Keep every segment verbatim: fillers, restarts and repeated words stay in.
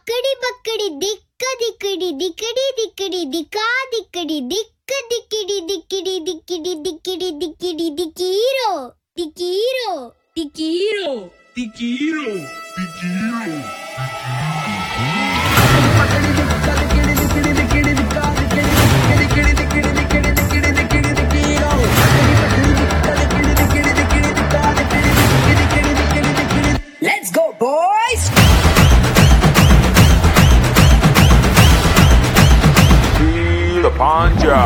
अकड़ी बकड़ी दिक्क दिकड़ी दिकड़ी दिकड़ी दिका दिकड़ी दिक्क दिकड़ी दिकड़ी दिकड़ी दिकड़ी दिकड़ी दिकीरो दिकीरो दिकीरो दिकीरो दिकीरो Let's go, boys! The Panja.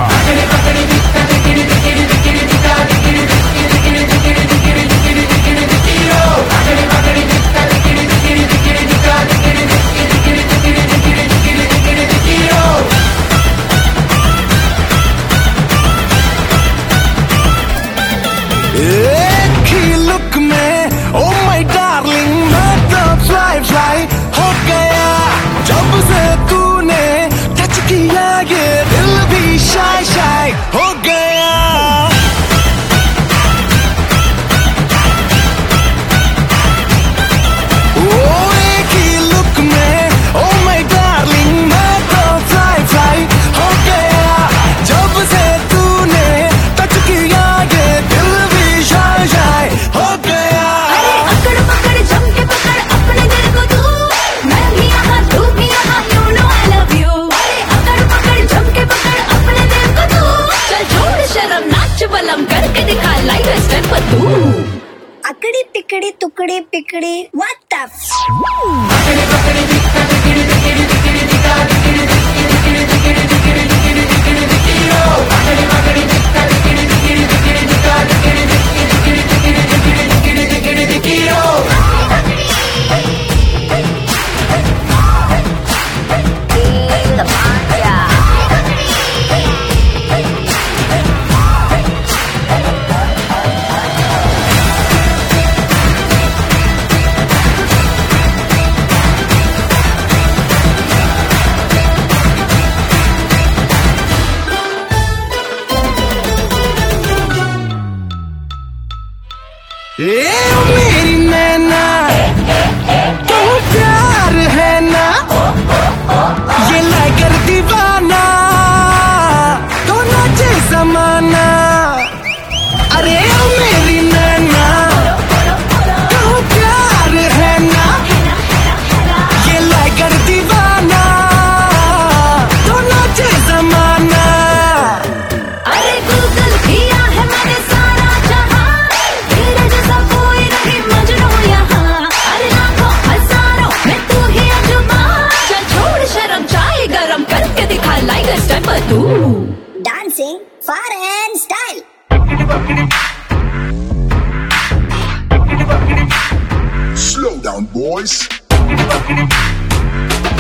एक ही लुक में oh my darling मैं तो fly fly हो गया जब से तूने टच किया ये दिल भी shy shy हो गया ओ एक ही लुक में oh my darling मैं तो fly fly हो गया जब से तूने टच किया ये दिल भी shy shy हो गया अकड़ पकड़ जम के पकड़ अपने दिल को तू मैं भी यहाँ तू भी यहाँ you know I love you अकड़ पकड़ जम के पकड़ अपने दिल को तू चल छोड़ शर्म नाच बलम करके दिखा लाइव स्टेप पर तू अकड़ी टिकड़ी टुकड़ी पिकड़ी what the f अकड़ पकड़ दिक्का दिकड़ी दिकड़ी दिकड़ी दिक्का दिकड़ी दिकड़ी दिकड़ी दिकड़ी दिकड़ी दिकड़ी दिकीरो अकड़ पकड़ दिक्का दिकड़ी दिकड़ी दिकड़ी दिक्का दिकड़ी दिकड़ी दिकड़ी दिकड़ी दिकड़ी दिकीरो ए मेरी नैना तो प्यार है ना ये लाकर दीवाना तो नाचे जमाना अरे ओ मेरी नैना तो प्यार है ना ये लाकर दीवाना तो नाचे जमाना अरे गूगल किया है मैंने सारा जहां तेरे जैसा कोई नहीं मजनू यहाँ अरे लाखों हजारों में तू ही अजूबा चल छोड़ शर्म चाय गरम करके दिखा लाइव स्टेप पर तू dancing foreign style Slow down, boys.